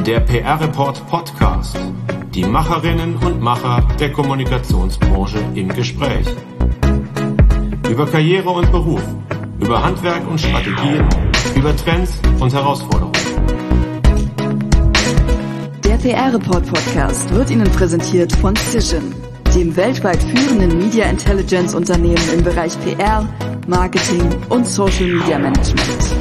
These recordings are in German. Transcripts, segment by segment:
Der PR-Report Podcast. Die Macherinnen und Macher der Kommunikationsbranche im Gespräch. Über Karriere und Beruf, über Handwerk und Strategien, über Trends und Herausforderungen. Der PR-Report Podcast wird Ihnen präsentiert von Cision, dem weltweit führenden Media Intelligence Unternehmen im Bereich PR, Marketing und Social Media Management.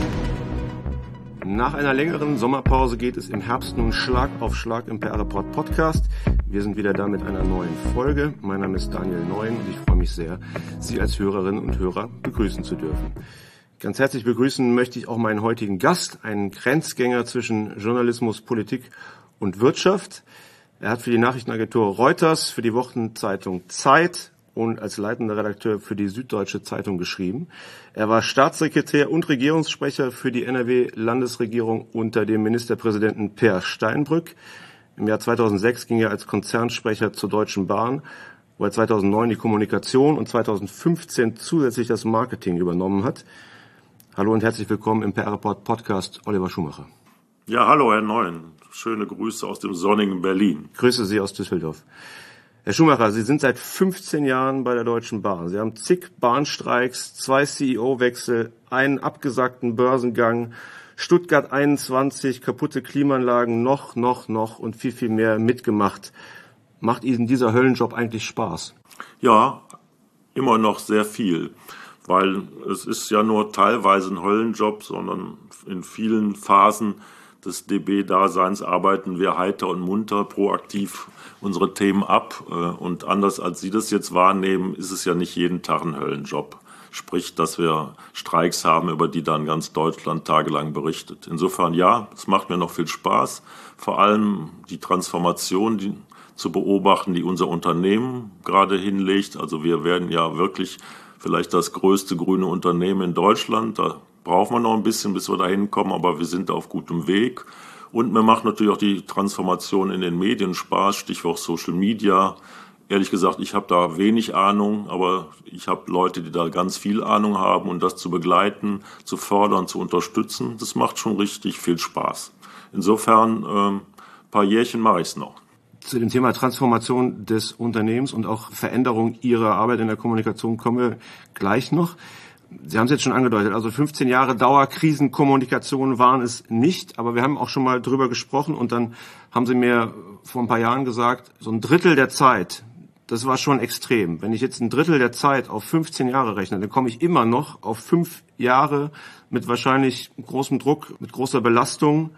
Nach einer längeren Sommerpause geht es im Herbst nun Schlag auf Schlag im PR-Report Podcast. Wir sind wieder da mit einer neuen Folge. Mein Name ist Daniel Neuen und ich freue mich sehr, Sie als Hörerinnen und Hörer begrüßen zu dürfen. Ganz herzlich begrüßen möchte ich auch meinen heutigen Gast, einen Grenzgänger zwischen Journalismus, Politik und Wirtschaft. Er hat für die Nachrichtenagentur Reuters, für die Wochenzeitung Zeit und als leitender Redakteur für die Süddeutsche Zeitung geschrieben. Er war Staatssekretär und Regierungssprecher für die NRW-Landesregierung unter dem Ministerpräsidenten Peer Steinbrück. Im Jahr 2006 ging er als Konzernsprecher zur Deutschen Bahn, wo er 2009 die Kommunikation und 2015 zusätzlich das Marketing übernommen hat. Hallo und herzlich willkommen im PR-Report Podcast, Oliver Schumacher. Ja, hallo Herr Neuen. Schöne Grüße aus dem sonnigen Berlin. Grüße Sie aus Düsseldorf. Herr Schumacher, Sie sind seit 15 Jahren bei der Deutschen Bahn. Sie haben zig Bahnstreiks, 2 CEO-Wechsel, einen abgesagten Börsengang, Stuttgart 21, kaputte Klimaanlagen, noch und viel mehr mitgemacht. Macht Ihnen dieser Höllenjob eigentlich Spaß? Ja, immer noch sehr viel, weil es ist ja nur teilweise ein Höllenjob, sondern in vielen Phasen des DB-Daseins arbeiten wir heiter und munter, proaktiv unsere Themen ab. Und anders als Sie das jetzt wahrnehmen, ist es ja nicht jeden Tag ein Höllenjob. Sprich, dass wir Streiks haben, über die dann ganz Deutschland tagelang berichtet. Insofern ja, es macht mir noch viel Spaß. Vor allem die Transformation zu beobachten, die unser Unternehmen gerade hinlegt. Also wir werden ja wirklich vielleicht das größte grüne Unternehmen in Deutschland. Da braucht man noch ein bisschen, bis wir da hinkommen, aber wir sind auf gutem Weg. Und mir macht natürlich auch die Transformation in den Medien Spaß, Stichwort Social Media. Ehrlich gesagt, ich habe da wenig Ahnung, aber ich habe Leute, die da ganz viel Ahnung haben und das zu begleiten, zu fördern, zu unterstützen, das macht schon richtig viel Spaß. Insofern, ein paar Jährchen mache ich es noch. Zu dem Thema Transformation des Unternehmens und auch Veränderung Ihrer Arbeit in der Kommunikation kommen wir gleich noch. Sie haben es jetzt schon angedeutet, also 15 Jahre Dauerkrisenkommunikation waren es nicht, aber wir haben auch schon mal drüber gesprochen und dann haben Sie mir vor ein paar Jahren gesagt, so ein Drittel der Zeit, das war schon extrem. Wenn ich jetzt ein Drittel der Zeit auf 15 Jahre rechne, dann komme ich immer noch auf 5 Jahre mit wahrscheinlich großem Druck, mit großer Belastung.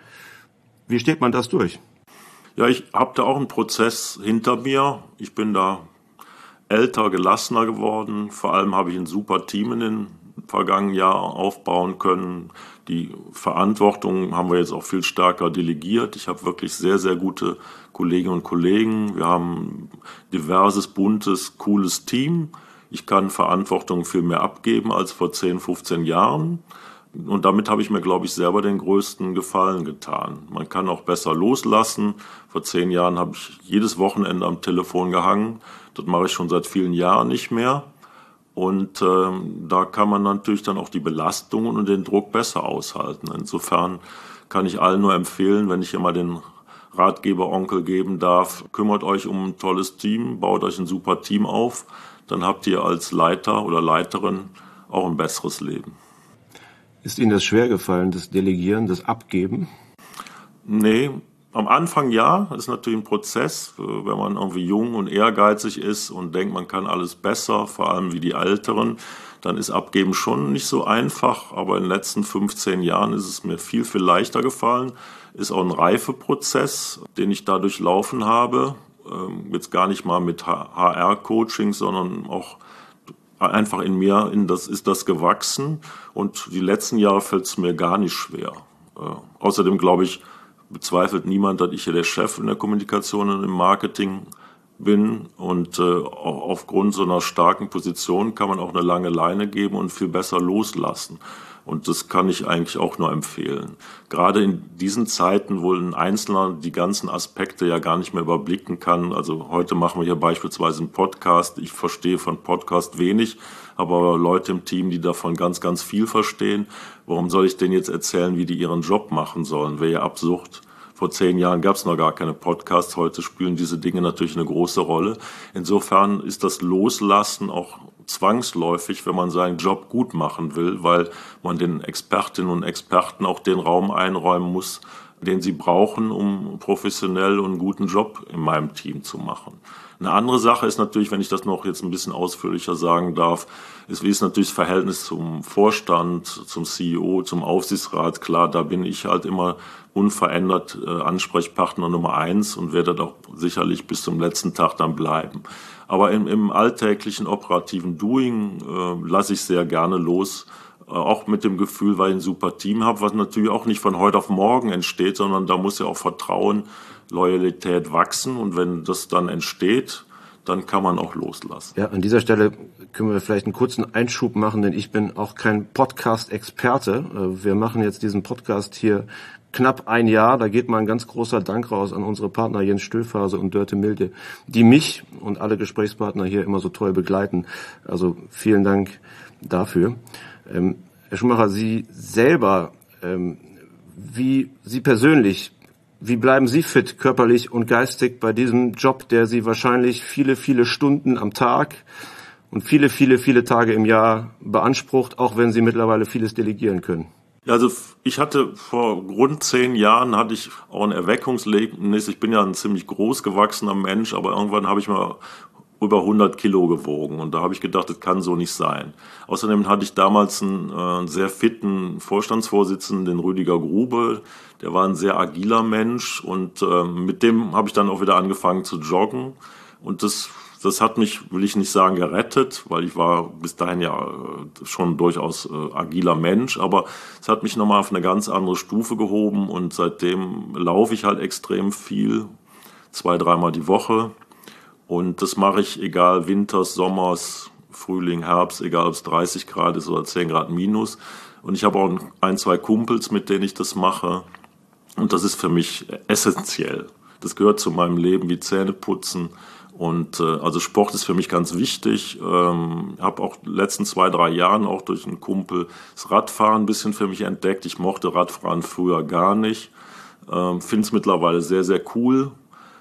Wie steht man das durch? Ja, ich habe da auch einen Prozess hinter mir. Ich bin da älter, gelassener geworden. Vor allem habe ich ein super Team in den vergangenen Jahren aufbauen können. Die Verantwortung haben wir jetzt auch viel stärker delegiert. Ich habe wirklich sehr, sehr gute Kolleginnen und Kollegen. Wir haben diverses, buntes, cooles Team. Ich kann Verantwortung viel mehr abgeben als vor 10, 15 Jahren. Und damit habe ich mir, glaube ich, selber den größten Gefallen getan. Man kann auch besser loslassen. Vor 10 Jahren habe ich jedes Wochenende am Telefon gehangen. Das mache ich schon seit vielen Jahren nicht mehr. Und da kann man natürlich dann auch die Belastungen und den Druck besser aushalten. Insofern kann ich allen nur empfehlen, wenn ich hier mal den Ratgeber-Onkel geben darf, kümmert euch um ein tolles Team, baut euch ein super Team auf. Dann habt ihr als Leiter oder Leiterin auch ein besseres Leben. Ist Ihnen das schwer gefallen, das Delegieren, das Abgeben? Nee, am Anfang ja, das ist natürlich ein Prozess, wenn man irgendwie jung und ehrgeizig ist und denkt, man kann alles besser, vor allem wie die Älteren, dann ist Abgeben schon nicht so einfach, aber in den letzten 15 Jahren ist es mir viel leichter gefallen. Ist auch ein Reifeprozess, den ich da durchlaufen habe, jetzt gar nicht mal mit HR-Coaching, sondern auch einfach in mir, ist das gewachsen und die letzten Jahre fällt es mir gar nicht schwer. Außerdem glaube ich, bezweifelt niemand, dass ich hier der Chef in der Kommunikation und im Marketing bin und aufgrund so einer starken Position kann man auch eine lange Leine geben und viel besser loslassen. Und das kann ich eigentlich auch nur empfehlen. Gerade in diesen Zeiten, wo ein Einzelner die ganzen Aspekte ja gar nicht mehr überblicken kann. Also heute machen wir hier beispielsweise einen Podcast. Ich verstehe von Podcast wenig, aber Leute im Team, die davon ganz, ganz viel verstehen. Warum soll ich denen jetzt erzählen, wie die ihren Job machen sollen? Wäre ja absurd. Vor 10 Jahren gab es noch gar keine Podcasts. Heute spielen diese Dinge natürlich eine große Rolle. Insofern ist das Loslassen auch zwangsläufig, wenn man seinen Job gut machen will, weil man den Expertinnen und Experten auch den Raum einräumen muss, den sie brauchen, um professionell und einen guten Job in meinem Team zu machen. Eine andere Sache ist natürlich, wenn ich das noch jetzt ein bisschen ausführlicher sagen darf, wie ist natürlich das Verhältnis zum Vorstand, zum CEO, zum Aufsichtsrat. Klar, da bin ich halt immer unverändert Ansprechpartner Nummer 1 und werde auch sicherlich bis zum letzten Tag dann bleiben. Aber im alltäglichen operativen Doing lasse ich sehr gerne los, auch mit dem Gefühl, weil ich ein super Team habe, was natürlich auch nicht von heute auf morgen entsteht, sondern da muss ja auch Vertrauen, Loyalität wachsen und wenn das dann entsteht, dann kann man auch loslassen. Ja, an dieser Stelle können wir vielleicht einen kurzen Einschub machen, denn ich bin auch kein Podcast-Experte. Wir machen jetzt diesen Podcast hier knapp ein Jahr. Da geht mal ein ganz großer Dank raus an unsere Partner Jens Stöfhase und Dörte Milde, die mich und alle Gesprächspartner hier immer so toll begleiten. Also vielen Dank dafür. Herr Schumacher, Sie selber, wie Sie persönlich, wie bleiben Sie fit, körperlich und geistig bei diesem Job, der Sie wahrscheinlich viele, viele Stunden am Tag und viele, viele, viele Tage im Jahr beansprucht, auch wenn Sie mittlerweile vieles delegieren können? Also ich hatte vor rund 10 Jahren hatte ich auch ein Erweckungserlebnis. Ich bin ja ein ziemlich groß gewachsener Mensch, aber irgendwann habe ich mal über 100 Kilo gewogen und da habe ich gedacht, das kann so nicht sein. Außerdem hatte ich damals einen sehr fitten Vorstandsvorsitzenden, den Rüdiger Grube, der war ein sehr agiler Mensch und mit dem habe ich dann auch wieder angefangen zu joggen und das hat mich, will ich nicht sagen gerettet, weil ich war bis dahin ja schon durchaus agiler Mensch, aber es hat mich nochmal auf eine ganz andere Stufe gehoben und seitdem laufe ich halt extrem viel, 2-3 Mal die Woche. Und das mache ich, egal Winters, Sommers, Frühling, Herbst, egal ob es 30 Grad ist oder 10 Grad minus. Und ich habe auch 1-2 Kumpels, mit denen ich das mache. Und das ist für mich essentiell. Das gehört zu meinem Leben wie Zähneputzen. Und also Sport ist für mich ganz wichtig. Ich habe auch in den letzten 2-3 Jahren auch durch einen Kumpel das Radfahren ein bisschen für mich entdeckt. Ich mochte Radfahren früher gar nicht. Finde es mittlerweile sehr, sehr cool.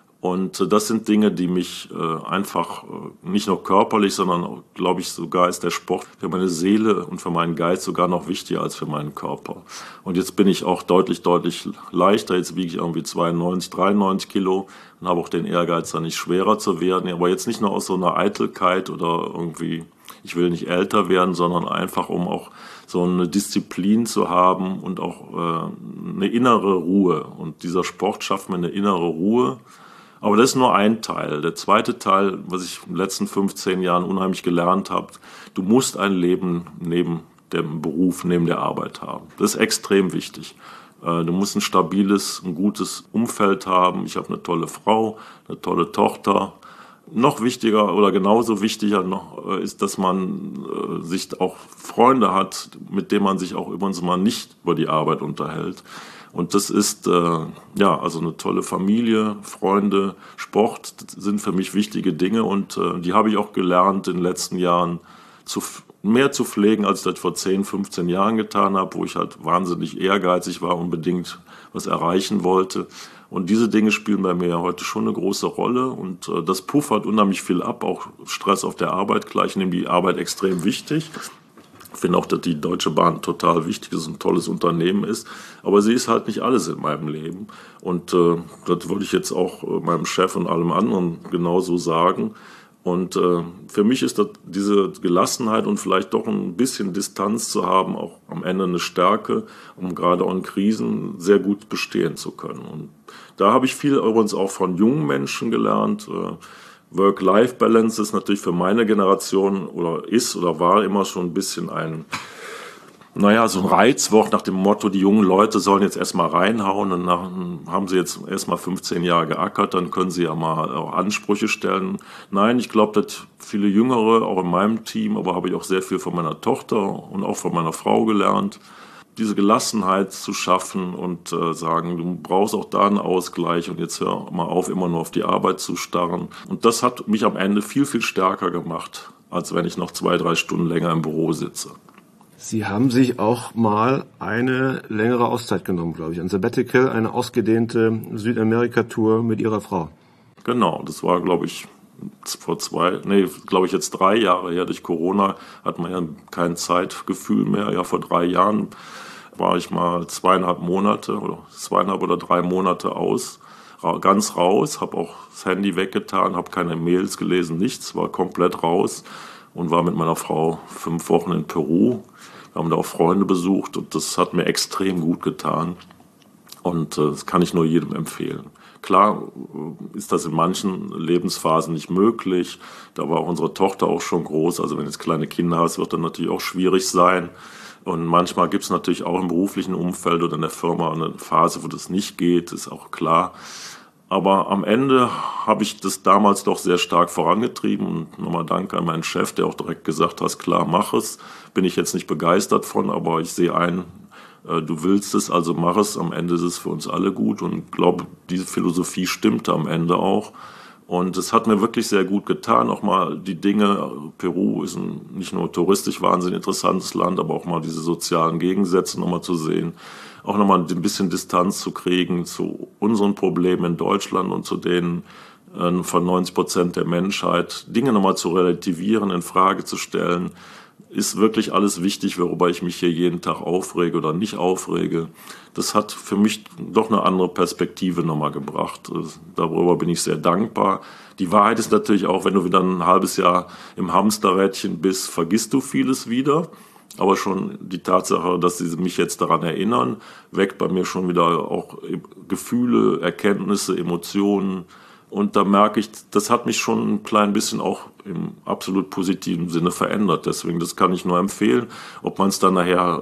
Und das sind Dinge, die mich einfach nicht nur körperlich, sondern glaube ich sogar ist der Sport für meine Seele und für meinen Geist sogar noch wichtiger als für meinen Körper. Und jetzt bin ich auch deutlich leichter. Jetzt wiege ich irgendwie 92, 93 Kilo und habe auch den Ehrgeiz, da nicht schwerer zu werden. Aber jetzt nicht nur aus so einer Eitelkeit oder irgendwie, ich will nicht älter werden, sondern einfach um auch so eine Disziplin zu haben und auch eine innere Ruhe. Und dieser Sport schafft mir eine innere Ruhe. Aber das ist nur ein Teil. Der zweite Teil, was ich in den letzten 15 Jahren unheimlich gelernt habe, du musst ein Leben neben dem Beruf, neben der Arbeit haben. Das ist extrem wichtig. Du musst ein stabiles, ein gutes Umfeld haben. Ich habe eine tolle Frau, eine tolle Tochter. Noch wichtiger oder genauso wichtiger noch ist, dass man sich auch Freunde hat, mit denen man sich auch übrigens mal nicht über die Arbeit unterhält. Und das ist also eine tolle Familie, Freunde, Sport sind für mich wichtige Dinge und die habe ich auch gelernt in den letzten Jahren mehr zu pflegen, als ich das vor 10, 15 Jahren getan habe, wo ich halt wahnsinnig ehrgeizig war, unbedingt was erreichen wollte. Und diese Dinge spielen bei mir heute schon eine große Rolle und das puffert unheimlich viel ab, auch Stress auf der Arbeit. Klar, ich nehme die Arbeit extrem wichtig. Ich finde auch, dass die Deutsche Bahn total wichtig ist, ein tolles Unternehmen ist. Aber sie ist halt nicht alles in meinem Leben. Und das würde ich jetzt auch meinem Chef und allem anderen genauso sagen. Und für mich ist das diese Gelassenheit und vielleicht doch ein bisschen Distanz zu haben, auch am Ende eine Stärke, um gerade auch in Krisen sehr gut bestehen zu können. Und da habe ich viel übrigens auch von jungen Menschen gelernt. Work-Life-Balance ist natürlich für meine Generation oder war immer schon ein bisschen so ein Reizwort nach dem Motto, die jungen Leute sollen jetzt erstmal reinhauen und dann haben sie jetzt erstmal 15 Jahre geackert, dann können sie ja mal auch Ansprüche stellen. Nein, ich glaube, dass viele Jüngere, auch in meinem Team, aber habe ich auch sehr viel von meiner Tochter und auch von meiner Frau gelernt, diese Gelassenheit zu schaffen und sagen, du brauchst auch da einen Ausgleich und jetzt hör mal auf, immer nur auf die Arbeit zu starren. Und das hat mich am Ende viel, viel stärker gemacht, als wenn ich noch 2-3 Stunden länger im Büro sitze. Sie haben sich auch mal eine längere Auszeit genommen, glaube ich. Ein Sabbatical, eine ausgedehnte Südamerika-Tour mit Ihrer Frau. Genau, das war, glaube ich, jetzt 3 Jahre her. Durch Corona hat man ja kein Zeitgefühl mehr. Ja, vor 3 Jahren war ich mal 2,5 oder 3 Monate ganz raus, habe auch das Handy weggetan, habe keine Mails gelesen, nichts, war komplett raus und war mit meiner Frau 5 Wochen in Peru. Wir haben da auch Freunde besucht und das hat mir extrem gut getan und das kann ich nur jedem empfehlen. Klar ist das in manchen Lebensphasen nicht möglich. Da war unsere Tochter auch schon groß. Also wenn du jetzt kleine Kinder hast, wird das natürlich auch schwierig sein. Und manchmal gibt es natürlich auch im beruflichen Umfeld oder in der Firma eine Phase, wo das nicht geht, ist auch klar. Aber am Ende habe ich das damals doch sehr stark vorangetrieben. Und nochmal Danke an meinen Chef, der auch direkt gesagt hat, klar, mach es. Bin ich jetzt nicht begeistert von, aber ich sehe ein, du willst es, also mach es. Am Ende ist es für uns alle gut und ich glaube, diese Philosophie stimmte am Ende auch. Und es hat mir wirklich sehr gut getan, auch mal die Dinge, Peru ist nicht nur touristisch wahnsinnig interessantes Land, aber auch mal diese sozialen Gegensätze nochmal zu sehen, auch nochmal ein bisschen Distanz zu kriegen zu unseren Problemen in Deutschland und zu denen von 90% der Menschheit, Dinge nochmal zu relativieren, in Frage zu stellen, ist wirklich alles wichtig, worüber ich mich hier jeden Tag aufrege oder nicht aufrege. Das hat für mich doch eine andere Perspektive nochmal gebracht. Darüber bin ich sehr dankbar. Die Wahrheit ist natürlich auch, wenn du wieder ein halbes Jahr im Hamsterrädchen bist, vergisst du vieles wieder. Aber schon die Tatsache, dass sie mich jetzt daran erinnern, weckt bei mir schon wieder auch Gefühle, Erkenntnisse, Emotionen. Und da merke ich, das hat mich schon ein klein bisschen auch im absolut positiven Sinne verändert. Deswegen, das kann ich nur empfehlen. Ob man es dann nachher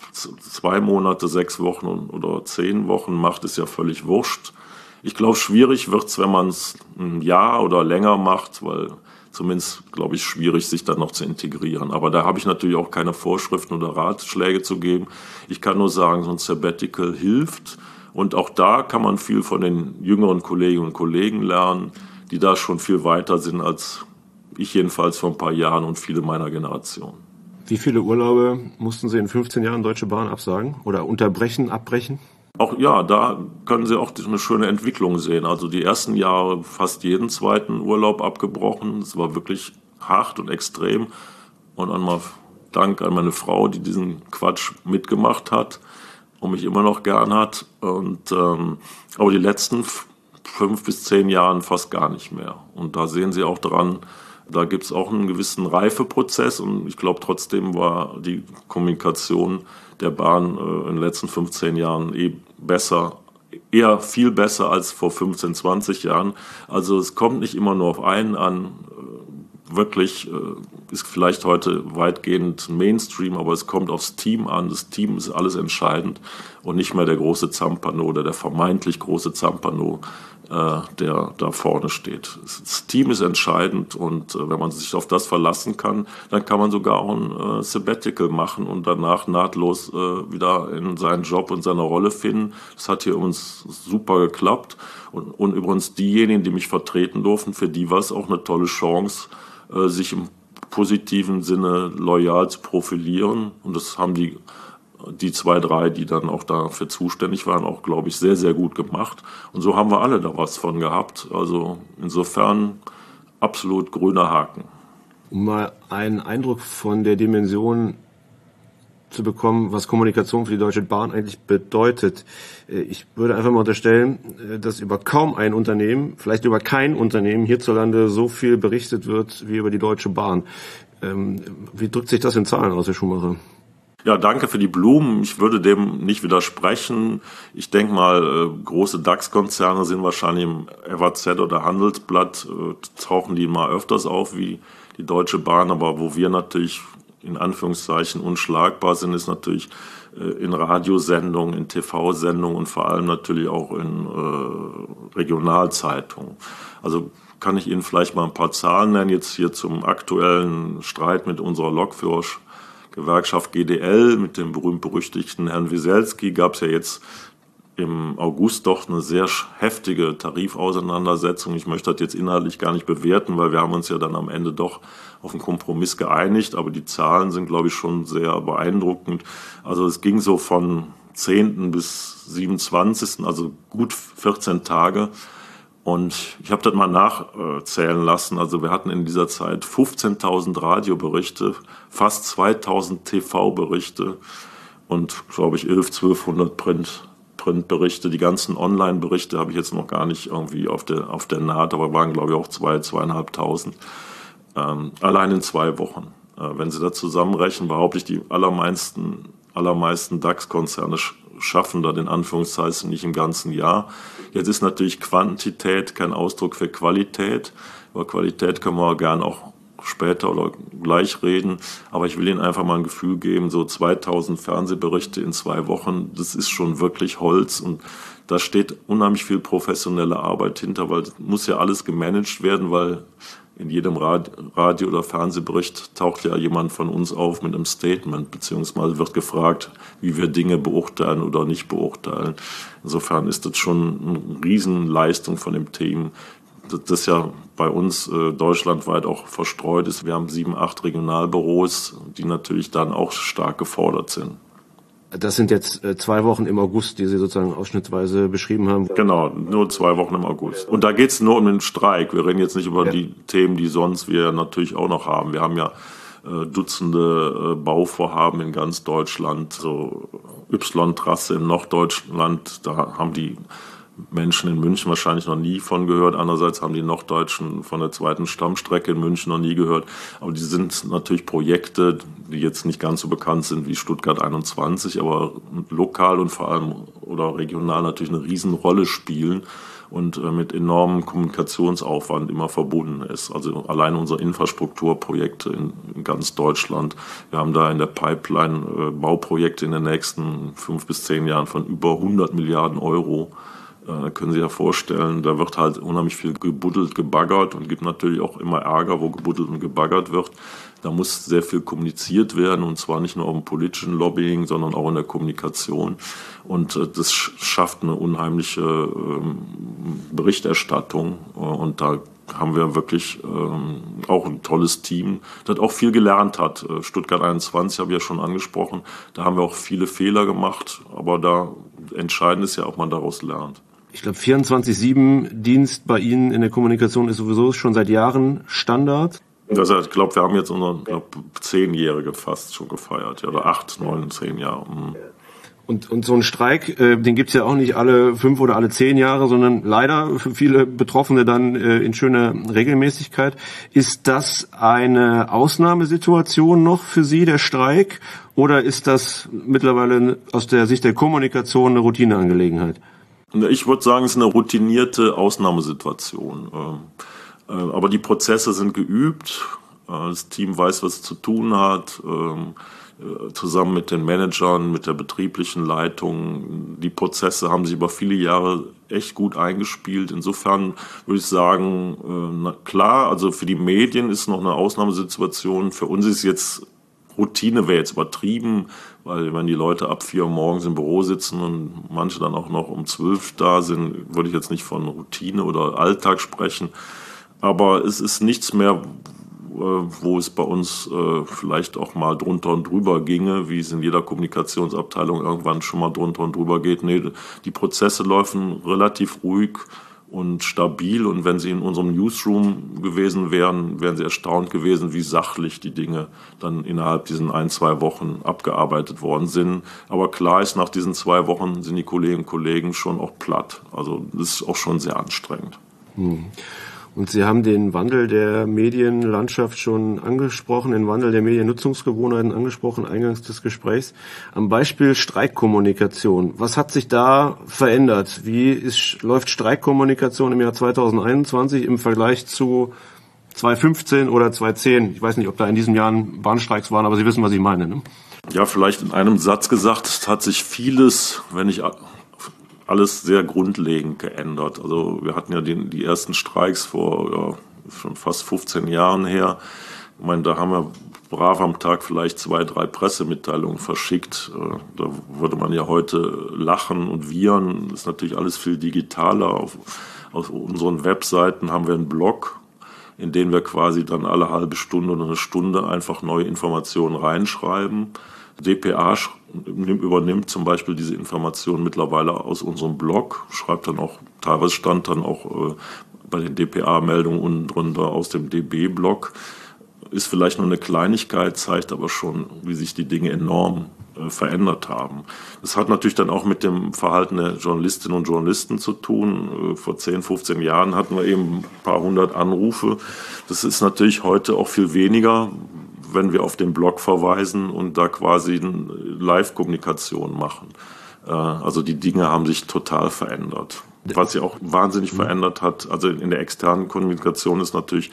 2 Monate, 6 Wochen oder 10 Wochen macht, ist ja völlig wurscht. Ich glaube, schwierig wird es, wenn man es ein Jahr oder länger macht, weil zumindest, glaube ich, schwierig, sich dann noch zu integrieren. Aber da habe ich natürlich auch keine Vorschriften oder Ratschläge zu geben. Ich kann nur sagen, so ein Sabbatical hilft. Und auch da kann man viel von den jüngeren Kolleginnen und Kollegen lernen, die da schon viel weiter sind als ich jedenfalls vor ein paar Jahren und viele meiner Generation. Wie viele Urlaube mussten Sie in 15 Jahren Deutsche Bahn absagen oder unterbrechen, abbrechen? Auch ja, da können Sie auch eine schöne Entwicklung sehen. Also die ersten Jahre fast jeden 2. Urlaub abgebrochen. Es war wirklich hart und extrem. Und einmal Dank an meine Frau, die diesen Quatsch mitgemacht hat und mich immer noch gern hat. Aber die letzten 5 bis 10 Jahren fast gar nicht mehr. Und da sehen Sie auch dran, da gibt es auch einen gewissen Reifeprozess. Und ich glaube, trotzdem war die Kommunikation der Bahn in den letzten 15 Jahren eher viel besser als vor 15, 20 Jahren. Also es kommt nicht immer nur auf einen an. Wirklich ist vielleicht heute weitgehend Mainstream, aber es kommt aufs Team an. Das Team ist alles entscheidend und nicht mehr der große Zampano oder der vermeintlich große Zampano, der da vorne steht. Das Team ist entscheidend und wenn man sich auf das verlassen kann, dann kann man sogar auch ein Sabbatical machen und danach nahtlos wieder in seinen Job und seine Rolle finden. Das hat hier uns super geklappt und übrigens diejenigen, die mich vertreten durften, für die war es auch eine tolle Chance, sich im positiven Sinne loyal zu profilieren. Und das haben die 2, 3, die dann auch dafür zuständig waren, auch, glaube ich, sehr, sehr gut gemacht. Und so haben wir alle da was von gehabt. Also insofern absolut grüner Haken. Um mal einen Eindruck von der Dimension zu bekommen, was Kommunikation für die Deutsche Bahn eigentlich bedeutet. Ich würde einfach mal unterstellen, dass über kaum ein Unternehmen, vielleicht über kein Unternehmen hierzulande so viel berichtet wird wie über die Deutsche Bahn. Wie drückt sich das in Zahlen aus, Herr Schumacher? Ja, danke für die Blumen. Ich würde dem nicht widersprechen. Ich denke mal, große DAX-Konzerne sind wahrscheinlich im FAZ oder Handelsblatt, tauchen die mal öfters auf wie die Deutsche Bahn, aber wo wir natürlich in Anführungszeichen unschlagbar sind, ist natürlich in Radiosendungen, in TV-Sendungen und vor allem natürlich auch in Regionalzeitungen. Also kann ich Ihnen vielleicht mal ein paar Zahlen nennen, jetzt hier zum aktuellen Streit mit unserer Lokführergewerkschaft GDL, mit dem berühmt-berüchtigten Herrn Wieselski, gab es ja jetzt im August doch eine sehr heftige Tarifauseinandersetzung. Ich möchte das jetzt inhaltlich gar nicht bewerten, weil wir haben uns ja dann am Ende doch auf einen Kompromiss geeinigt. Aber die Zahlen sind, glaube ich, schon sehr beeindruckend. Also es ging so von 10. bis 27., also gut 14 Tage. Und ich habe das mal nachzählen lassen. Also wir hatten in dieser Zeit 15.000 Radioberichte, fast 2.000 TV-Berichte und, glaube ich, 1200 Printberichte. Die ganzen Online-Berichte habe ich jetzt noch gar nicht irgendwie auf der Naht, aber waren, glaube ich, auch 2.500. Allein in 2 Wochen. Wenn Sie das zusammenrechnen, behaupte ich, die allermeisten DAX-Konzerne schaffen das in Anführungszeichen nicht im ganzen Jahr. Jetzt ist natürlich Quantität kein Ausdruck für Qualität. Über Qualität können wir gern auch später oder gleich reden. Aber ich will Ihnen einfach mal ein Gefühl geben, so 2000 Fernsehberichte in 2 Wochen, das ist schon wirklich Holz. Und da steht unheimlich viel professionelle Arbeit hinter, weil das muss ja alles gemanagt werden, weil in jedem Radio- oder Fernsehbericht taucht ja jemand von uns auf mit einem Statement, beziehungsweise wird gefragt, wie wir Dinge beurteilen oder nicht beurteilen. Insofern ist das schon eine Riesenleistung von dem Team, das ja bei uns deutschlandweit auch verstreut ist. Wir haben 7, 8 Regionalbüros, die natürlich dann auch stark gefordert sind. Das sind jetzt 2 Wochen im August, die Sie sozusagen ausschnittsweise beschrieben haben. Genau, nur 2 Wochen im August. Und da geht es nur um den Streik. Wir reden jetzt nicht über die Themen, die sonst wir natürlich auch noch haben. Wir haben ja Dutzende Bauvorhaben in ganz Deutschland, so Y-Trasse in Norddeutschland, da haben die Menschen in München wahrscheinlich noch nie von gehört. Andererseits haben die Norddeutschen von der 2. Stammstrecke in München noch nie gehört. Aber die sind natürlich Projekte, die jetzt nicht ganz so bekannt sind wie Stuttgart 21, aber lokal und vor allem oder regional natürlich eine Riesenrolle spielen und mit enormem Kommunikationsaufwand immer verbunden ist. Also allein unsere Infrastrukturprojekte in ganz Deutschland. Wir haben da in der Pipeline Bauprojekte in den nächsten 5 bis 10 Jahren von über 100 Milliarden Euro. Können Sie ja vorstellen, da wird halt unheimlich viel gebuddelt, gebaggert und gibt natürlich auch immer Ärger, wo gebuddelt und gebaggert wird. Da muss sehr viel kommuniziert werden und zwar nicht nur im politischen Lobbying, sondern auch in der Kommunikation. Und das schafft eine unheimliche Berichterstattung und da haben wir wirklich auch ein tolles Team, das auch viel gelernt hat. Stuttgart 21 habe ich ja schon angesprochen, da haben wir auch viele Fehler gemacht, aber da entscheidend ist ja, ob man daraus lernt. Ich glaube, 24/7-Dienst bei Ihnen in der Kommunikation ist sowieso schon seit Jahren Standard. Also ich glaube, wir haben jetzt unsere 10-Jährige fast schon gefeiert, ja, oder 8, 9, 10 Jahre. Und so ein Streik, den gibt's ja auch nicht alle 5 oder alle 10 Jahre, sondern leider für viele Betroffene dann in schöner Regelmäßigkeit. Ist das eine Ausnahmesituation noch für Sie, der Streik? Oder ist das mittlerweile aus der Sicht der Kommunikation eine Routineangelegenheit? Ich würde sagen, es ist eine routinierte Ausnahmesituation. Aber die Prozesse sind geübt. Das Team weiß, was es zu tun hat. Zusammen mit den Managern, mit der betrieblichen Leitung. Die Prozesse haben sich über viele Jahre echt gut eingespielt. Insofern würde ich sagen, na klar, also für die Medien ist noch eine Ausnahmesituation. Für uns ist jetzt Routine wäre jetzt übertrieben, weil wenn die Leute ab 4 Uhr morgens im Büro sitzen und manche dann auch noch um 12 da sind, würde ich jetzt nicht von Routine oder Alltag sprechen. Aber es ist nichts mehr, wo es bei uns vielleicht auch mal drunter und drüber ginge, wie es in jeder Kommunikationsabteilung irgendwann schon mal drunter und drüber geht. Nee, die Prozesse laufen relativ ruhig und stabil. Und wenn Sie in unserem Newsroom gewesen wären, wären Sie erstaunt gewesen, wie sachlich die Dinge dann innerhalb diesen 1-2 Wochen abgearbeitet worden sind. Aber klar ist, nach diesen 2 Wochen sind die Kolleginnen und Kollegen schon auch platt. Also das ist auch schon sehr anstrengend. Und Sie haben den Wandel der Medienlandschaft schon angesprochen, den Wandel der Mediennutzungsgewohnheiten angesprochen, eingangs des Gesprächs. Am Beispiel Streikkommunikation. Was hat sich da verändert? Läuft Streikkommunikation im Jahr 2021 im Vergleich zu 2015 oder 2010? Ich weiß nicht, ob da in diesen Jahren Bahnstreiks waren, aber Sie wissen, was ich meine, ne? Ja, vielleicht in einem Satz gesagt, es hat sich vieles, wenn nicht alles sehr grundlegend geändert. Also wir hatten ja die ersten Streiks vor schon fast 15 Jahren her. Ich meine, da haben wir brav am Tag vielleicht 2, 3 Pressemitteilungen verschickt. Da würde man ja heute lachen und wiehern. Das ist natürlich alles viel digitaler. Auf unseren Webseiten haben wir einen Blog, in den wir quasi dann alle halbe Stunde oder eine Stunde einfach neue Informationen reinschreiben. dpa übernimmt zum Beispiel diese Informationen mittlerweile aus unserem Blog, schreibt dann auch, teilweise stand dann auch bei den dpa-Meldungen unten drunter aus dem DB-Blog. Ist vielleicht nur eine Kleinigkeit, zeigt aber schon, wie sich die Dinge enorm verändert haben. Das hat natürlich dann auch mit dem Verhalten der Journalistinnen und Journalisten zu tun. Vor 10, 15 Jahren hatten wir eben ein paar hundert Anrufe. Das ist natürlich heute auch viel weniger, wenn wir auf den Blog verweisen und da quasi eine Live-Kommunikation machen. Also die Dinge haben sich total verändert. Was sich auch wahnsinnig verändert hat, also in der externen Kommunikation ist natürlich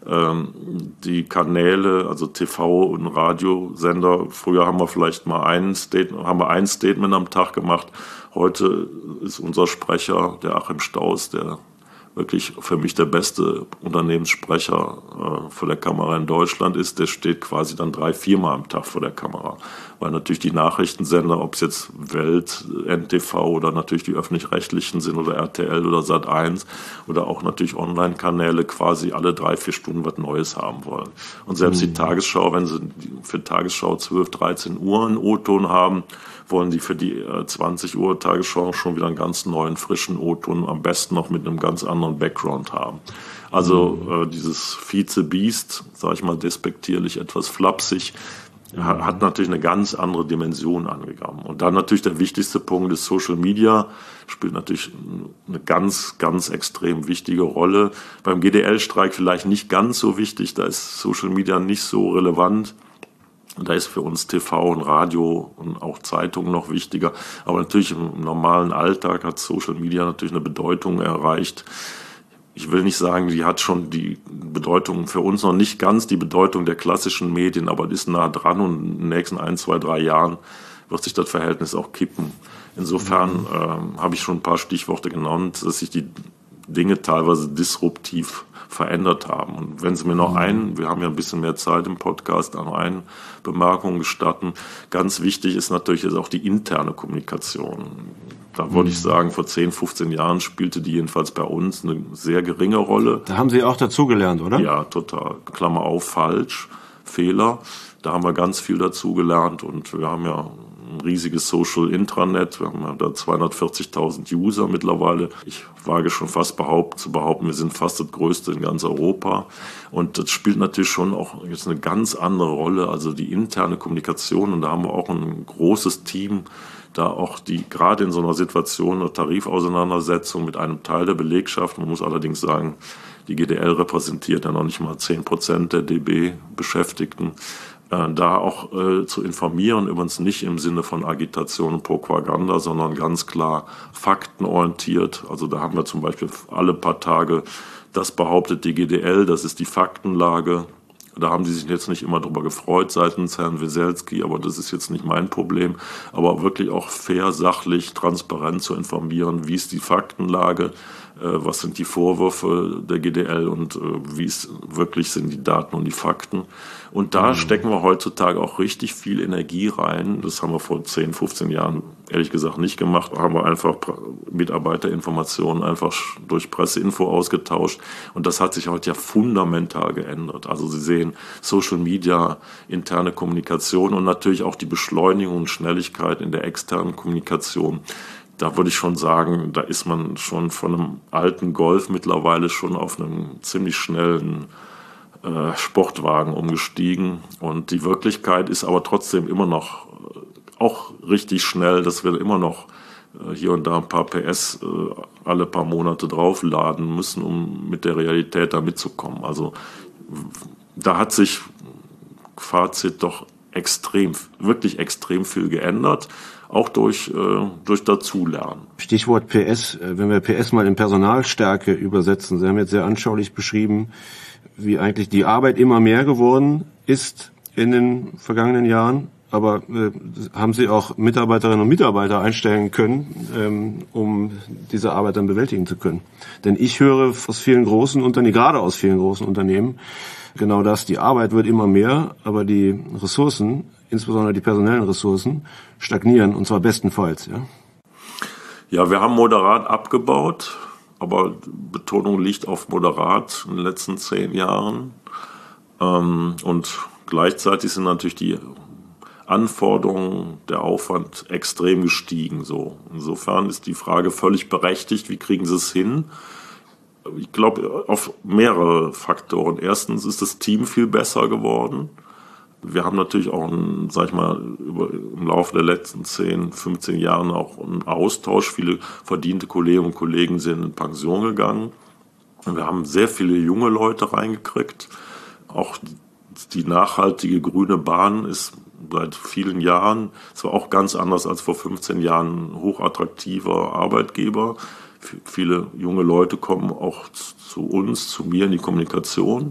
die Kanäle, also TV- und Radiosender. Früher haben wir vielleicht mal ein Statement am Tag gemacht. Heute ist unser Sprecher, der Achim Staus, der wirklich für mich der beste Unternehmenssprecher vor der Kamera in Deutschland ist, der steht quasi dann 3, 4 Mal am Tag vor der Kamera. Weil natürlich die Nachrichtensender, ob es jetzt Welt, NTV oder natürlich die öffentlich-rechtlichen sind oder RTL oder Sat.1 oder auch natürlich Online-Kanäle quasi alle 3, 4 Stunden was Neues haben wollen. Und selbst die Tagesschau, wenn sie für Tagesschau 12, 13 Uhr einen O-Ton haben, wollen die für die 20 Uhr Tagesschau schon wieder einen ganz neuen, frischen O-Ton, am besten noch mit einem ganz anderen Background haben. Also dieses Vize-Biest, sage ich mal despektierlich, etwas flapsig, hat natürlich eine ganz andere Dimension angegangen. Und dann natürlich der wichtigste Punkt ist Social Media, spielt natürlich eine ganz, ganz extrem wichtige Rolle. Beim GDL-Streik vielleicht nicht ganz so wichtig, da ist Social Media nicht so relevant. Da ist für uns TV und Radio und auch Zeitungen noch wichtiger. Aber natürlich im normalen Alltag hat Social Media natürlich eine Bedeutung erreicht. Ich will nicht sagen, die hat schon die Bedeutung für uns noch nicht ganz die Bedeutung der klassischen Medien, aber die ist nah dran und in den nächsten 1, 2, 3 Jahren wird sich das Verhältnis auch kippen. Insofern habe ich schon ein paar Stichworte genannt, dass sich die Dinge teilweise disruptiv verändert haben. Und wenn Sie mir noch wir haben ja ein bisschen mehr Zeit im Podcast, noch eine Bemerkung gestatten. Ganz wichtig ist natürlich jetzt auch die interne Kommunikation. Da würde ich sagen, vor 10, 15 Jahren spielte die jedenfalls bei uns eine sehr geringe Rolle. Da haben Sie auch dazugelernt, oder? Ja, total. Klammer auf, falsch, Fehler. Da haben wir ganz viel dazugelernt und wir haben ja ein riesiges Social Intranet. Wir haben ja da 240.000 User mittlerweile. Ich wage schon fast zu behaupten, wir sind fast das Größte in ganz Europa. Und das spielt natürlich schon auch jetzt eine ganz andere Rolle, also die interne Kommunikation. Und da haben wir auch ein großes Team, da auch die gerade in so einer Situation, einer Tarifauseinandersetzung mit einem Teil der Belegschaft, man muss allerdings sagen, die GDL repräsentiert ja noch nicht mal 10% der DB-Beschäftigten, da auch zu informieren, übrigens nicht im Sinne von Agitation und Propaganda, sondern ganz klar faktenorientiert. Also da haben wir zum Beispiel alle paar Tage, das behauptet die GDL, das ist die Faktenlage. Da haben die sich jetzt nicht immer drüber gefreut seitens Herrn Wieselski, aber das ist jetzt nicht mein Problem. Aber wirklich auch fair, sachlich, transparent zu informieren, wie ist die Faktenlage, was sind die Vorwürfe der GDL und wie es wirklich sind die Daten und die Fakten. Und da stecken wir heutzutage auch richtig viel Energie rein. Das haben wir vor 10, 15 Jahren ehrlich gesagt nicht gemacht. Da haben wir einfach Mitarbeiterinformationen einfach durch Presseinfo ausgetauscht. Und das hat sich heute ja fundamental geändert. Also Sie sehen Social Media, interne Kommunikation und natürlich auch die Beschleunigung und Schnelligkeit in der externen Kommunikation. Da würde ich schon sagen, da ist man schon von einem alten Golf mittlerweile schon auf einen ziemlich schnellen Sportwagen umgestiegen. Und die Wirklichkeit ist aber trotzdem immer noch auch richtig schnell, dass wir immer noch hier und da ein paar PS alle paar Monate draufladen müssen, um mit der Realität da mitzukommen. Also da hat sich Fazit doch wirklich extrem viel geändert. Auch durch Dazulernen. Stichwort PS, wenn wir PS mal in Personalstärke übersetzen. Sie haben jetzt sehr anschaulich beschrieben, wie eigentlich die Arbeit immer mehr geworden ist in den vergangenen Jahren. aber haben Sie auch Mitarbeiterinnen und Mitarbeiter einstellen können, um diese Arbeit dann bewältigen zu können? Denn ich höre aus vielen großen Unternehmen, gerade aus vielen großen Unternehmen, genau das, die Arbeit wird immer mehr, aber die Ressourcen, insbesondere die personellen Ressourcen, stagnieren, und zwar bestenfalls. Ja, wir haben moderat abgebaut, aber Betonung liegt auf moderat in den letzten 10 Jahren. Und gleichzeitig sind natürlich die Anforderungen, der Aufwand extrem gestiegen. So. Insofern ist die Frage völlig berechtigt, wie kriegen Sie es hin? Ich glaube, auf mehrere Faktoren. Erstens ist das Team viel besser geworden. Wir haben natürlich auch, im Laufe der letzten 10, 15 Jahren auch einen Austausch. Viele verdiente Kolleginnen und Kollegen sind in Pension gegangen. Und wir haben sehr viele junge Leute reingekriegt. Auch die nachhaltige grüne Bahn ist seit vielen Jahren, zwar auch ganz anders als vor 15 Jahren, ein hochattraktiver Arbeitgeber. Viele junge Leute kommen auch zu uns, zu mir in die Kommunikation.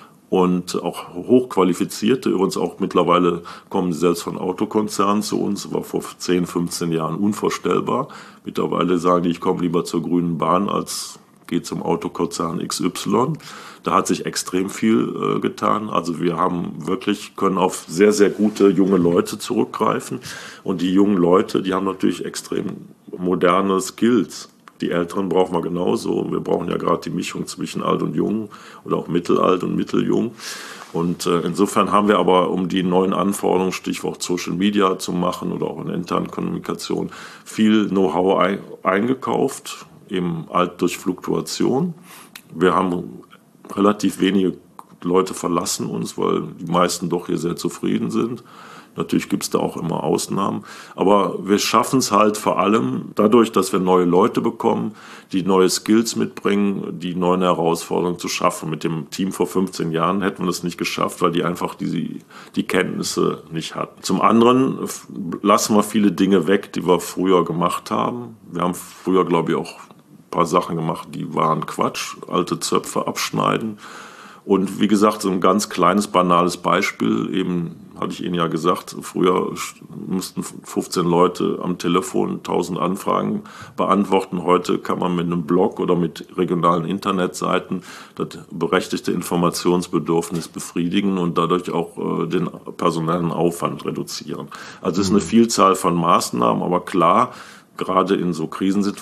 Und auch hochqualifizierte, übrigens auch mittlerweile kommen sie selbst von Autokonzernen zu uns, war vor 10, 15 Jahren unvorstellbar. Mittlerweile sagen die, ich komme lieber zur grünen Bahn als gehe zum Autokonzern XY. Da hat sich extrem viel getan. Also wir können auf sehr, sehr gute junge Leute zurückgreifen. Und die jungen Leute, die haben natürlich extrem moderne Skills. Die Älteren brauchen wir genauso. Wir brauchen ja gerade die Mischung zwischen alt und jung oder auch mittelalt und mitteljung. Und insofern haben wir aber, um die neuen Anforderungen, Stichwort Social Media zu machen oder auch in internen Kommunikation, viel Know-how eingekauft, eben halt durch Fluktuation. Wir haben relativ wenige Leute verlassen uns, weil die meisten doch hier sehr zufrieden sind. Natürlich gibt es da auch immer Ausnahmen. Aber wir schaffen es halt vor allem dadurch, dass wir neue Leute bekommen, die neue Skills mitbringen, die neuen Herausforderungen zu schaffen. Mit dem Team vor 15 Jahren hätten wir das nicht geschafft, weil die einfach die Kenntnisse nicht hatten. Zum anderen lassen wir viele Dinge weg, die wir früher gemacht haben. Wir haben früher, glaube ich, auch ein paar Sachen gemacht, die waren Quatsch. Alte Zöpfe abschneiden. Und wie gesagt, so ein ganz kleines, banales Beispiel, eben hatte ich Ihnen ja gesagt, früher mussten 15 Leute am Telefon 1000 Anfragen beantworten. Heute kann man mit einem Blog oder mit regionalen Internetseiten das berechtigte Informationsbedürfnis befriedigen und dadurch auch den personellen Aufwand reduzieren. Also es ist eine Vielzahl von Maßnahmen, aber klar, gerade in so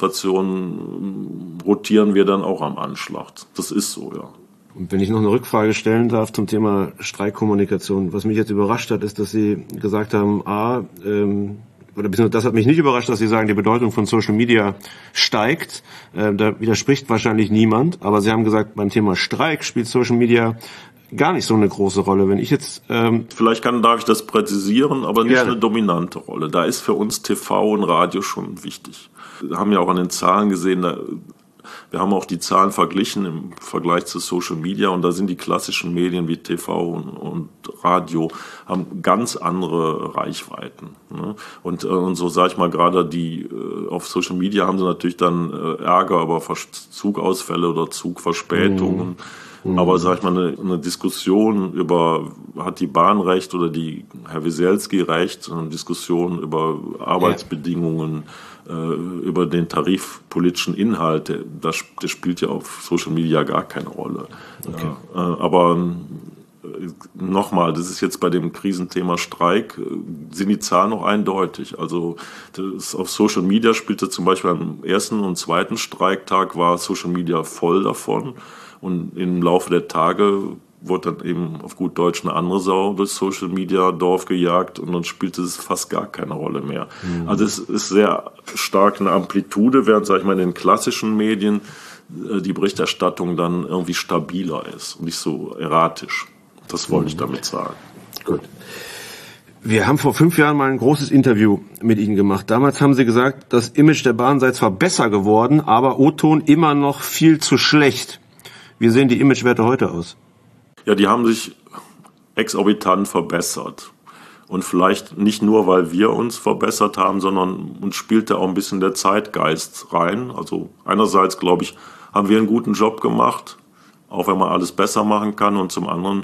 Krisensituationen rotieren wir dann auch am Anschlag. Das ist so, ja. Und wenn ich noch eine Rückfrage stellen darf zum Thema Streikkommunikation, was mich jetzt überrascht hat, ist, dass Sie gesagt haben, das hat mich nicht überrascht, dass Sie sagen, die Bedeutung von Social Media steigt. Da widerspricht wahrscheinlich niemand, aber Sie haben gesagt, beim Thema Streik spielt Social Media gar nicht so eine große Rolle. Wenn ich jetzt vielleicht darf ich das präzisieren, aber nicht gerne. Eine dominante Rolle. Da ist für uns TV und Radio schon wichtig. Wir haben ja auch an den Zahlen gesehen, wir haben auch die Zahlen verglichen im Vergleich zu Social Media und da sind die klassischen Medien wie TV und Radio haben ganz andere Reichweiten. Ne? Und so sage ich mal gerade die auf Social Media haben sie natürlich dann Ärger über Zugausfälle oder Zugverspätungen. Aber sag ich mal, eine Diskussion über, hat die Bahn recht oder die Herr Wieselski recht, eine Diskussion über Arbeitsbedingungen, über den tarifpolitischen Inhalt, der spielt ja auf Social Media gar keine Rolle. Okay. Aber nochmal, das ist jetzt bei dem Krisenthema Streik, sind die Zahlen noch eindeutig. Also auf Social Media spielte zum Beispiel am ersten und zweiten Streiktag war Social Media voll davon. Und im Laufe der Tage wurde dann eben auf gut Deutsch eine andere Sau durch Social Media Dorf gejagt und dann spielte es fast gar keine Rolle mehr. Also es ist sehr stark eine Amplitude, während, sag ich mal, in den klassischen Medien die Berichterstattung dann irgendwie stabiler ist und nicht so erratisch. Das wollte ich damit sagen. Gut. Wir haben vor 5 Jahren mal ein großes Interview mit Ihnen gemacht. Damals haben Sie gesagt, das Image der Bahn sei zwar besser geworden, aber O-Ton immer noch viel zu schlecht. Wie sehen die Imagewerte heute aus? Ja, die haben sich exorbitant verbessert. Und vielleicht nicht nur, weil wir uns verbessert haben, sondern uns spielt da auch ein bisschen der Zeitgeist rein. Also einerseits, glaube ich, haben wir einen guten Job gemacht, auch wenn man alles besser machen kann. Und zum anderen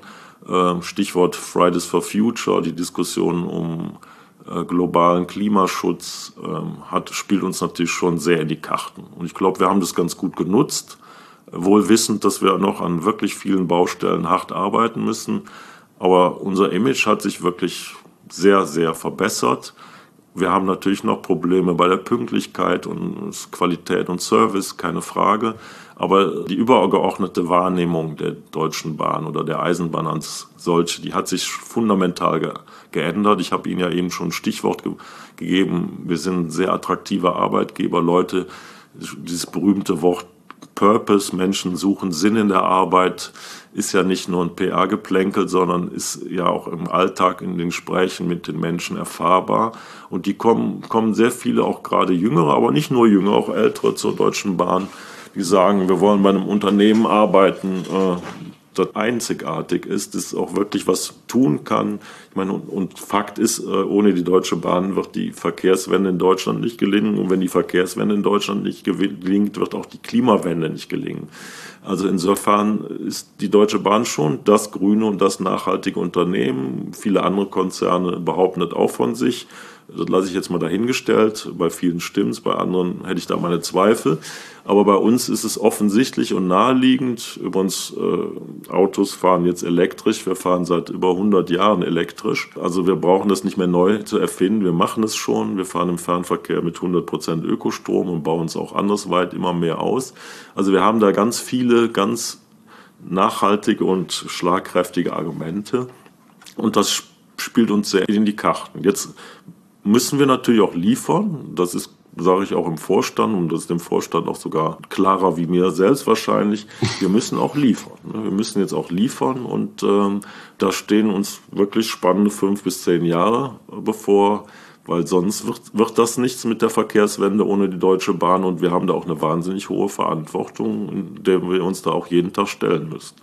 Stichwort Fridays for Future, die Diskussion um globalen Klimaschutz spielt uns natürlich schon sehr in die Karten. Und ich glaube, wir haben das ganz gut genutzt, wohl wissend, dass wir noch an wirklich vielen Baustellen hart arbeiten müssen. Aber unser Image hat sich wirklich sehr, sehr verbessert. Wir haben natürlich noch Probleme bei der Pünktlichkeit und Qualität und Service, keine Frage. Aber die übergeordnete Wahrnehmung der Deutschen Bahn oder der Eisenbahn als solche, die hat sich fundamental geändert. Ich habe Ihnen ja eben schon ein Stichwort gegeben. Wir sind ein sehr attraktiver Arbeitgeber. Leute, dieses berühmte Wort Purpose, Menschen suchen Sinn in der Arbeit, ist ja nicht nur ein PR-Geplänkel, sondern ist ja auch im Alltag in den Gesprächen mit den Menschen erfahrbar. Und die kommen sehr viele, auch gerade Jüngere, aber nicht nur Jüngere, auch Ältere zur Deutschen Bahn, die sagen, wir wollen bei einem Unternehmen arbeiten, das einzigartig ist, das auch wirklich was tun kann. Ich meine, und Fakt ist, ohne die Deutsche Bahn wird die Verkehrswende in Deutschland nicht gelingen. Und wenn die Verkehrswende in Deutschland nicht gelingt, wird auch die Klimawende nicht gelingen. Also insofern ist die Deutsche Bahn schon das grüne und das nachhaltige Unternehmen. Viele andere Konzerne behaupten das auch von sich. Das lasse ich jetzt mal dahingestellt. Bei vielen stimmt's, bei anderen hätte ich da meine Zweifel. Aber bei uns ist es offensichtlich und naheliegend. Übrigens, Autos fahren jetzt elektrisch. Wir fahren seit über 100 Jahren elektrisch. Also wir brauchen das nicht mehr neu zu erfinden. Wir machen es schon. Wir fahren im Fernverkehr mit 100% Ökostrom und bauen es auch andersweit immer mehr aus. Also wir haben da ganz viele, ganz nachhaltige und schlagkräftige Argumente. Und das spielt uns sehr in die Karten. Jetzt müssen wir natürlich auch liefern. Das ist, sage ich auch im Vorstand, und das ist dem Vorstand auch sogar klarer wie mir selbst wahrscheinlich. Wir müssen auch liefern. Wir müssen jetzt auch liefern und da stehen uns wirklich spannende 5 bis 10 Jahre bevor, weil sonst wird das nichts mit der Verkehrswende ohne die Deutsche Bahn und wir haben da auch eine wahnsinnig hohe Verantwortung, in der wir uns da auch jeden Tag stellen müssen.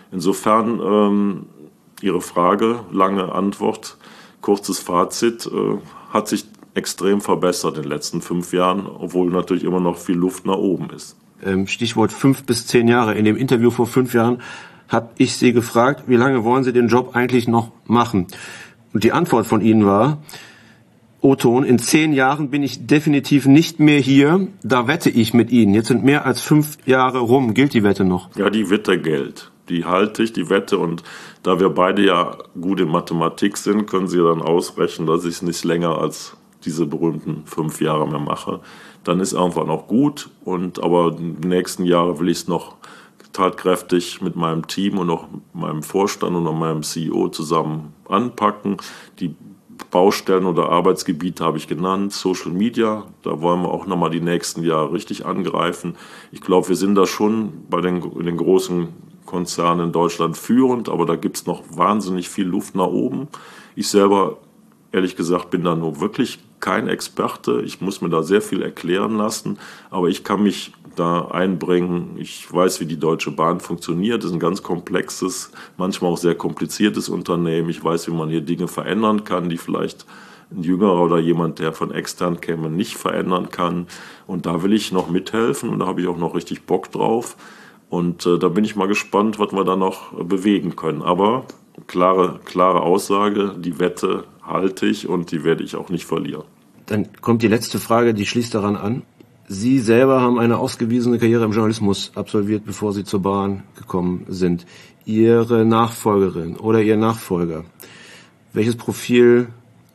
Insofern Ihre Frage, lange Antwort, kurzes Fazit, hat sich extrem verbessert in den letzten 5 Jahren, obwohl natürlich immer noch viel Luft nach oben ist. Stichwort 5 bis 10 Jahre. In dem Interview vor 5 Jahren habe ich Sie gefragt, wie lange wollen Sie den Job eigentlich noch machen? Und die Antwort von Ihnen war, O-Ton, in 10 Jahren bin ich definitiv nicht mehr hier, da wette ich mit Ihnen. Jetzt sind mehr als 5 Jahre rum. Gilt die Wette noch? Ja, die Wette gilt. Die halte ich, die Wette. Und da wir beide ja gut in Mathematik sind, können Sie dann ausrechnen, dass ich es nicht länger als diese berühmten 5 Jahre mehr mache. Dann ist irgendwann auch gut. Aber die nächsten Jahre will ich es noch tatkräftig mit meinem Team und auch meinem Vorstand und auch meinem CEO zusammen anpacken. Die Baustellen oder Arbeitsgebiete habe ich genannt, Social Media, da wollen wir auch nochmal die nächsten Jahre richtig angreifen. Ich glaube, wir sind da schon in den großen Konzernen in Deutschland führend, aber da gibt es noch wahnsinnig viel Luft nach oben. Ich selber, ehrlich gesagt, bin da nur wirklich kein Experte. Ich muss mir da sehr viel erklären lassen, aber ich kann mich da einbringen. Ich weiß, wie die Deutsche Bahn funktioniert. Das ist ein ganz komplexes, manchmal auch sehr kompliziertes Unternehmen. Ich weiß, wie man hier Dinge verändern kann, die vielleicht ein Jüngerer oder jemand, der von extern käme, nicht verändern kann. Und da will ich noch mithelfen und da habe ich auch noch richtig Bock drauf. Und da bin ich mal gespannt, was wir da noch bewegen können. Aber klare Aussage, die Wette halte ich und die werde ich auch nicht verlieren. Dann kommt die letzte Frage, die schließt daran an. Sie selber haben eine ausgewiesene Karriere im Journalismus absolviert, bevor Sie zur Bahn gekommen sind. Ihre Nachfolgerin oder Ihr Nachfolger, welches Profil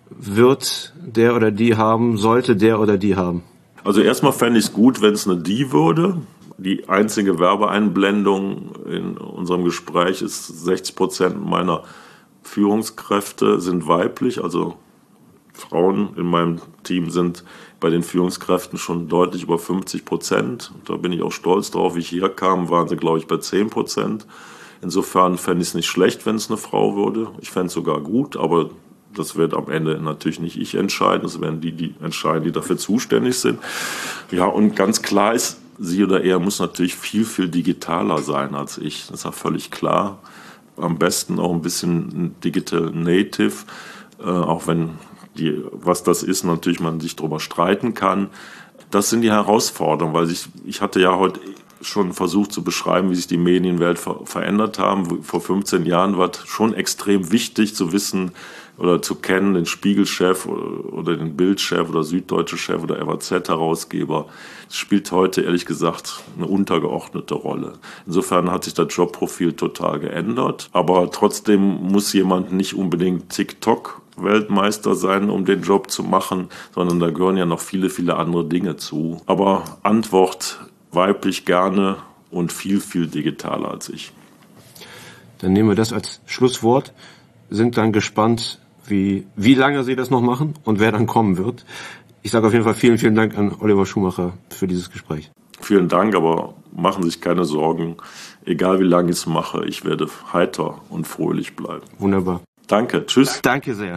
wird der oder die haben, sollte der oder die haben? Also erstmal fände ich es gut, wenn es eine die würde. Die einzige Werbeeinblendung in unserem Gespräch ist, 60% meiner Führungskräfte sind weiblich, also Frauen in meinem Team sind bei den Führungskräften schon deutlich über 50%. Da bin ich auch stolz drauf. Wie ich hier kam, waren sie, glaube ich, bei 10%. Insofern fände ich es nicht schlecht, wenn es eine Frau würde. Ich fände es sogar gut, aber das wird am Ende natürlich nicht ich entscheiden. Das werden die entscheiden, die dafür zuständig sind. Ja, und ganz klar ist, sie oder er muss natürlich viel, viel digitaler sein als ich. Das ist ja völlig klar. Am besten auch ein bisschen Digital Native, auch wenn was das ist, natürlich man sich darüber streiten kann. Das sind die Herausforderungen, weil ich hatte ja heute schon versucht zu beschreiben, wie sich die Medienwelt verändert haben. Vor 15 Jahren war es schon extrem wichtig zu wissen oder zu kennen, den Spiegel-Chef oder den Bild-Chef oder Süddeutsche-Chef oder FAZ-Herausgeber. Das spielt heute ehrlich gesagt eine untergeordnete Rolle. Insofern hat sich das Jobprofil total geändert. Aber trotzdem muss jemand nicht unbedingt TikTok-Weltmeister sein, um den Job zu machen, sondern da gehören ja noch viele, viele andere Dinge zu. Aber Antwort: weiblich gerne und viel, viel digitaler als ich. Dann nehmen wir das als Schlusswort, sind dann gespannt, wie lange Sie das noch machen und wer dann kommen wird. Ich sage auf jeden Fall vielen, vielen Dank an Oliver Schumacher für dieses Gespräch. Vielen Dank, aber machen Sie sich keine Sorgen. Egal wie lange ich es mache, ich werde heiter und fröhlich bleiben. Wunderbar. Danke, tschüss. Danke sehr.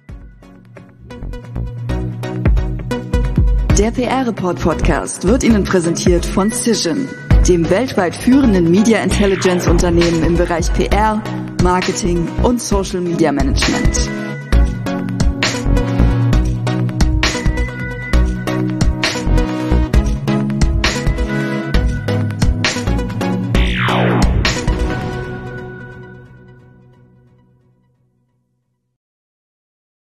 Der PR-Report-Podcast wird Ihnen präsentiert von Cision, dem weltweit führenden Media Intelligence Unternehmen im Bereich PR, Marketing und Social Media Management.